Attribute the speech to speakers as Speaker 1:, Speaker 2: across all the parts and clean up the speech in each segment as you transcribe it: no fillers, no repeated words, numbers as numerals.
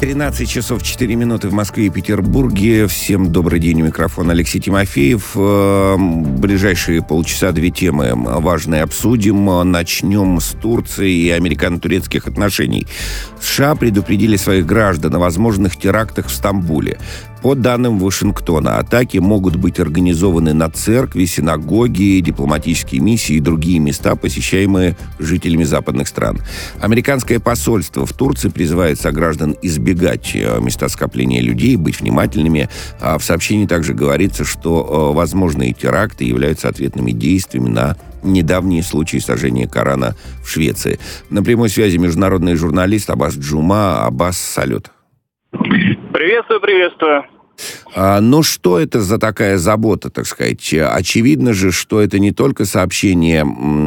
Speaker 1: 13 часов 4 минуты в Москве и Петербурге. Всем добрый день. У микрофона Алексей Тимофеев. Ближайшие полчаса две темы важные обсудим. Начнем с Турции и американо-турецких отношений. США предупредили своих граждан о возможных терактах в Стамбуле. По данным Вашингтона, атаки могут быть организованы на церкви, синагоги, дипломатические миссии и другие места, посещаемые жителями западных стран. Американское посольство в Турции призывает сограждан избегать места скопления людей, быть внимательными. В сообщении также говорится, что возможные теракты являются ответными действиями на недавние случаи сожжения Корана в Швеции. На прямой связи международный журналист Аббас Джума. Аббас, салют.
Speaker 2: Приветствую.
Speaker 1: Ну, что это за такая забота, так сказать? Очевидно же, что это не только сообщение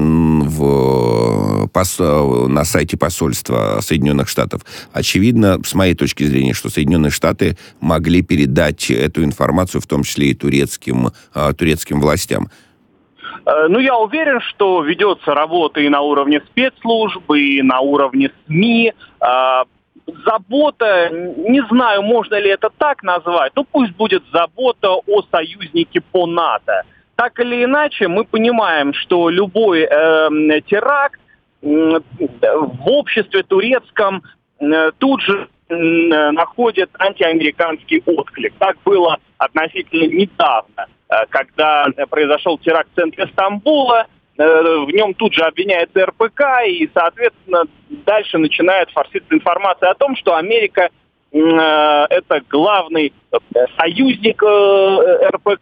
Speaker 1: на сайте посольства Соединенных Штатов. Очевидно, с моей точки зрения, что Соединенные Штаты могли передать эту информацию, в том числе и турецким властям.
Speaker 2: Ну, я уверен, что ведется работа и на уровне спецслужб, и на уровне СМИ. Забота, не знаю, можно ли это так назвать, но пусть будет забота о союзнике по НАТО. Так или иначе, мы понимаем, что любой теракт в обществе турецком тут же находит антиамериканский отклик. Так было относительно недавно, когда произошел теракт в центре Стамбула. В нем тут же обвиняется РПК, и, соответственно, дальше начинает форситься информация о том, что Америка это главный союзник РПК.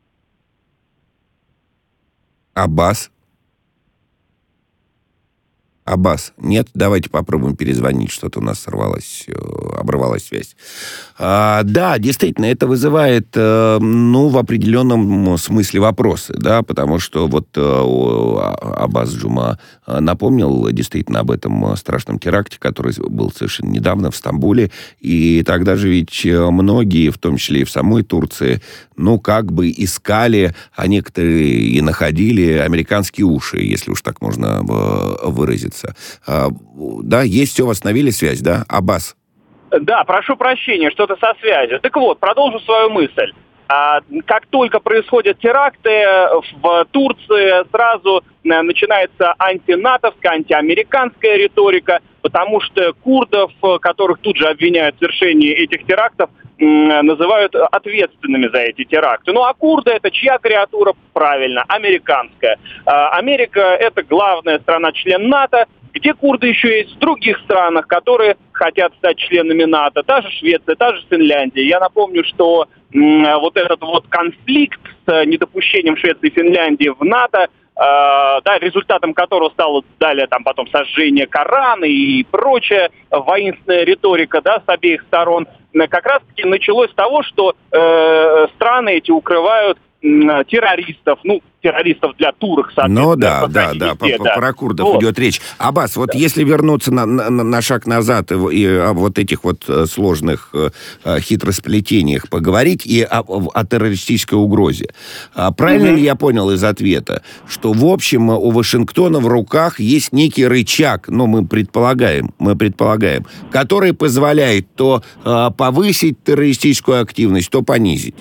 Speaker 1: Аббас, нет? Давайте попробуем перезвонить, что-то у нас оборвалась связь. Да, действительно, это вызывает, в определенном смысле вопросы, да, потому что вот Аббас Джума напомнил действительно об этом страшном теракте, который был совершенно недавно в Стамбуле, и тогда же ведь многие, в том числе и в самой Турции, как бы искали, а некоторые и находили американские уши, если уж так можно выразиться. Да, есть, все, восстановили связь, да, Аббас?
Speaker 2: Да, прошу прощения, что-то со связью. Так вот, продолжу свою мысль. Как только происходят теракты в Турции, сразу начинается антинатовская, антиамериканская риторика, потому что курдов, которых тут же обвиняют в совершении этих терактов, называют ответственными за эти теракты. Ну а курды — это чья креатура? Правильно, американская. Америка — это главная страна-член НАТО. Где курды еще есть? В других странах, которые хотят стать членами НАТО. Та же Швеция, та же Финляндия. Я напомню, что вот этот вот конфликт с недопущением Швеции и Финляндии в НАТО, результатом которого стало далее потом сожжение Корана и прочая воинственная риторика, с обеих сторон, как раз-таки началось с того, что страны эти укрывают террористов, террористов для турок, соответственно.
Speaker 1: Про курдов идет речь. Аббас, если вернуться на шаг назад и о вот этих вот сложных хитросплетениях поговорить и о террористической угрозе. Правильно ли я понял из ответа, что, в общем, у Вашингтона в руках есть некий рычаг, мы предполагаем, который позволяет то повысить террористическую активность, то понизить?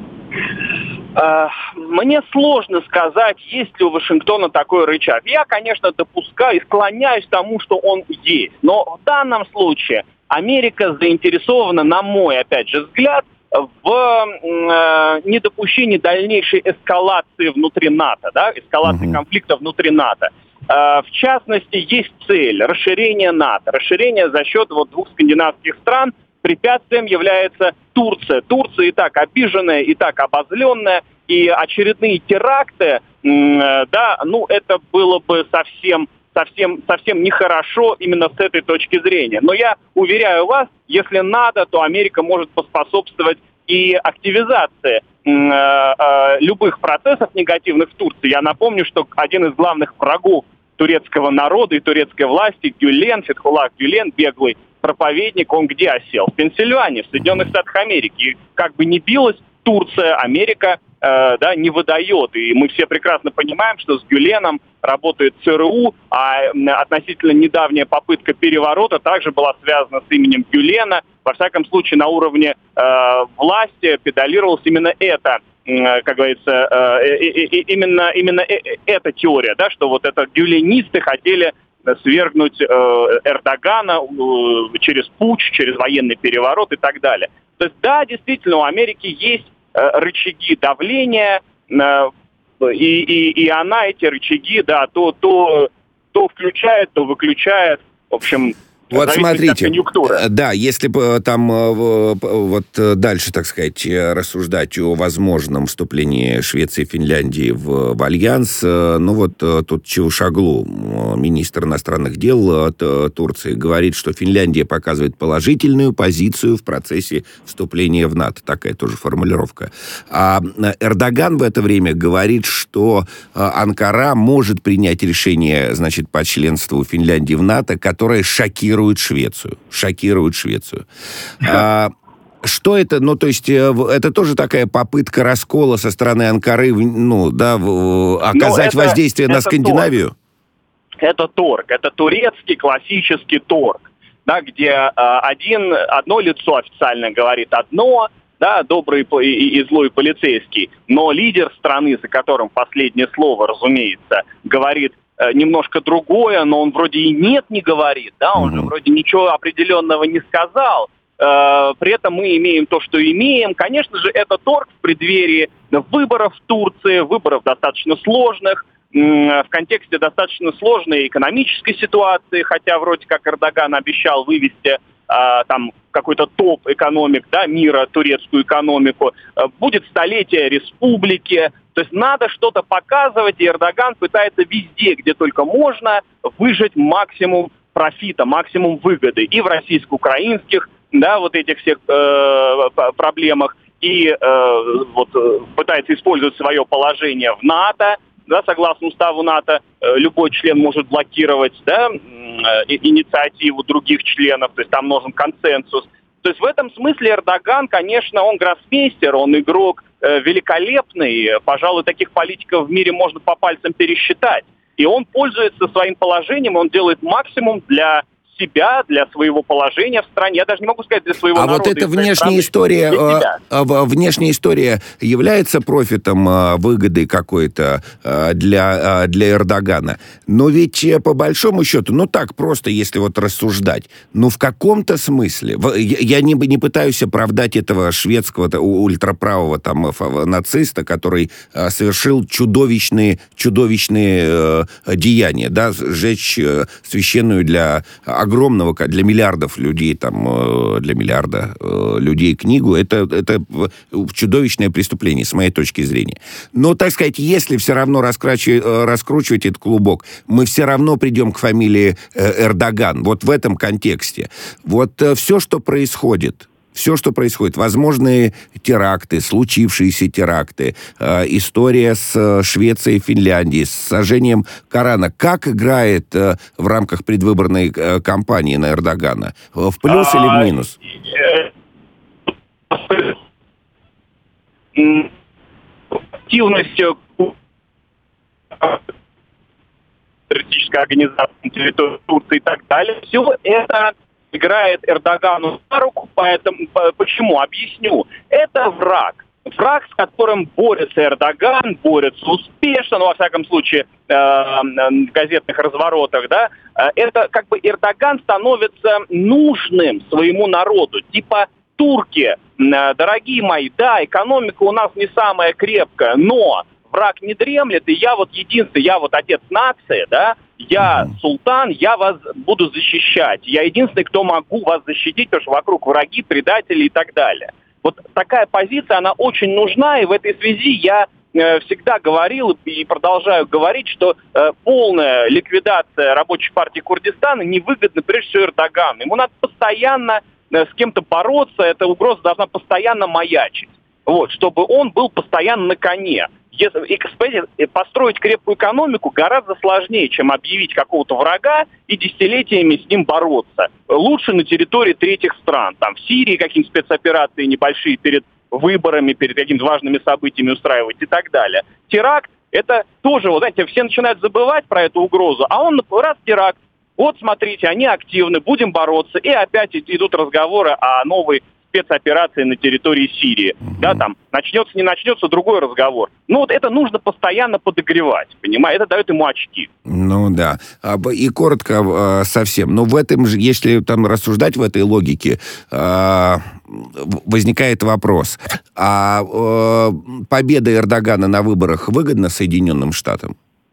Speaker 2: Мне сложно сказать, есть ли у Вашингтона такой рычаг. Я, конечно, допускаю и склоняюсь к тому, что он есть. Но в данном случае Америка заинтересована, на мой, опять же, взгляд, в недопущении дальнейшей эскалации внутри НАТО, эскалации конфликта внутри НАТО. В частности, есть цель расширения НАТО, расширение за счет двух скандинавских стран. Препятствием является Турция. Турция и так обиженная, и так обозленная, и очередные теракты, это было бы совсем нехорошо именно с этой точки зрения. Но я уверяю вас, если надо, то Америка может поспособствовать и активизации любых процессов негативных в Турции. Я напомню, что один из главных врагов турецкого народа и турецкой власти, Фетхуллах Гюлен, беглый проповедник, он где осел? В Пенсильвании, в Соединенных Штатах Америки. И как бы ни билась Турция, Америка не выдает. И мы все прекрасно понимаем, что с Гюленом работает ЦРУ, а относительно недавняя попытка переворота также была связана с именем Гюлена. Во всяком случае, на уровне власти педалировалось именно это, как говорится, именно эта теория, да, что вот это гюленисты хотели свергнуть Эрдогана через путч, через военный переворот и так далее. То есть, да, действительно, у Америки есть рычаги давления, и она эти рычаги, да, то включает, то выключает, в общем...
Speaker 1: Вот смотрите, да, если бы там вот дальше, так сказать, рассуждать о возможном вступлении Швеции и Финляндии в альянс, ну вот тут Чавушоглу, министр иностранных дел Турции, говорит, что Финляндия показывает положительную позицию в процессе вступления в НАТО. Такая тоже формулировка. А Эрдоган в это время говорит, что Анкара может принять решение, значит, по членству Финляндии в НАТО, которое шокирует Швецию. Что это? Ну, то есть, это тоже такая попытка раскола со стороны Анкары, оказать воздействие на Скандинавию?
Speaker 2: Это торг. Это турецкий классический торг, да, где одно лицо официально говорит одно, да, добрый и злой полицейский, но лидер страны, за которым последнее слово, разумеется, говорит немножко другое, но он вроде и нет не говорит, да, он же вроде ничего определенного не сказал. При этом мы имеем то, что имеем. Конечно же, это торг в преддверии выборов в Турции, выборов достаточно сложных, в контексте достаточно сложной экономической ситуации, хотя вроде как Эрдоган обещал вывести там какой-то топ экономик, да, мира, турецкую экономику. Будет столетие республики. То есть надо что-то показывать, и Эрдоган пытается везде, где только можно, выжать максимум профита, максимум выгоды и в российско-украинских, да, вот этих всех проблемах, и пытается использовать свое положение в НАТО, да, согласно уставу НАТО, любой член может блокировать, да, инициативу других членов, то есть там нужен консенсус. То есть в этом смысле Эрдоган, конечно, он гроссмейстер, он игрок великолепный, пожалуй, таких политиков в мире можно по пальцам пересчитать. И он пользуется своим положением, он делает максимум для себя, для своего положения в стране. Я даже не могу сказать для своего народа.
Speaker 1: А вот эта внешняя история является профитом, выгодой какой-то для Эрдогана. Но ведь по большому счету, ну так просто, если вот рассуждать, ну в каком-то смысле, я не пытаюсь оправдать этого шведского ультраправого там нациста, который совершил чудовищные деяния, да, сжечь священную для миллиардов людей, для миллиарда людей книгу, это чудовищное преступление, с моей точки зрения. Но, так сказать, если все равно раскручивать этот клубок, мы все равно придем к фамилии Эрдоган. Вот в этом контексте. Вот все, что происходит, возможные теракты, случившиеся теракты, история с Швецией и Финляндией, с сожжением Корана, как играет в рамках предвыборной кампании на Эрдогана? В плюс или в минус?
Speaker 2: Активность террористической организации на территории Турции и так далее, все это играет Эрдогану на руку, поэтому почему? Объясню. Это враг. Враг, с которым борется Эрдоган, борется успешно, во всяком случае, в газетных разворотах, да, это как бы Эрдоган становится нужным своему народу. Типа, турки, дорогие мои, да, экономика у нас не самая крепкая, но враг не дремлет, и я вот единственный, я вот отец нации, да, я султан, я вас буду защищать. Я единственный, кто могу вас защитить, потому что вокруг враги, предатели и так далее. Вот такая позиция, она очень нужна, и в этой связи я всегда говорил и продолжаю говорить, что полная ликвидация Рабочей партии Курдистана невыгодна прежде всего Эрдогану. Ему надо постоянно с кем-то бороться, эта угроза должна постоянно маячить, вот, чтобы он был постоянно на коне. И построить крепкую экономику гораздо сложнее, чем объявить какого-то врага и десятилетиями с ним бороться. Лучше на территории третьих стран. Там в Сирии какие-нибудь спецоперации небольшие перед выборами, перед какими-то важными событиями устраивать и так далее. Теракт — это тоже, вот знаете, все начинают забывать про эту угрозу, а он раз теракт. Вот, смотрите, они активны, будем бороться. И опять идут разговоры о новой спецоперации на территории Сирии. Да, там, начнется, не начнется, другой разговор. Ну, вот это нужно постоянно подогревать, понимаете? Это дает ему очки.
Speaker 1: Ну, да. И коротко совсем. Но в этом же, если там рассуждать в этой логике, возникает вопрос. А победа Эрдогана на выборах выгодна Соединенным Штатам?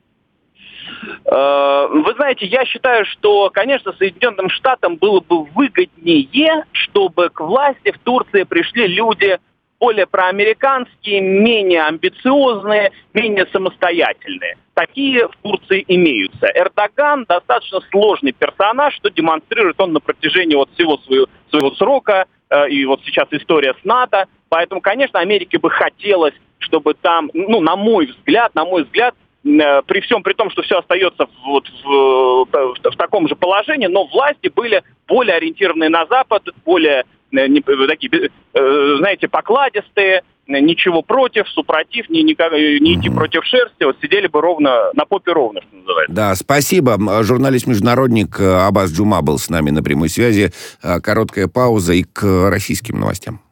Speaker 2: Вы знаете, я считаю, что, конечно, Соединенным Штатам было бы выгоднее, чтобы к власти в Турции пришли люди более проамериканские, менее амбициозные, менее самостоятельные. Такие в Турции имеются. Эрдоган достаточно сложный персонаж, что демонстрирует он на протяжении вот всего своего срока, и вот сейчас история с НАТО. Поэтому, конечно, Америке бы хотелось, чтобы там, ну, на мой взгляд, при всем при том, что все остается в таком же положении, но власти были более ориентированы на Запад, более такие, знаете, покладистые, ничего против, супротив, не идти против шерсти, вот сидели бы ровно, на попе ровно, что называется.
Speaker 1: Да, спасибо. Журналист-международник Аббас Джума был с нами на прямой связи. Короткая пауза и к российским новостям.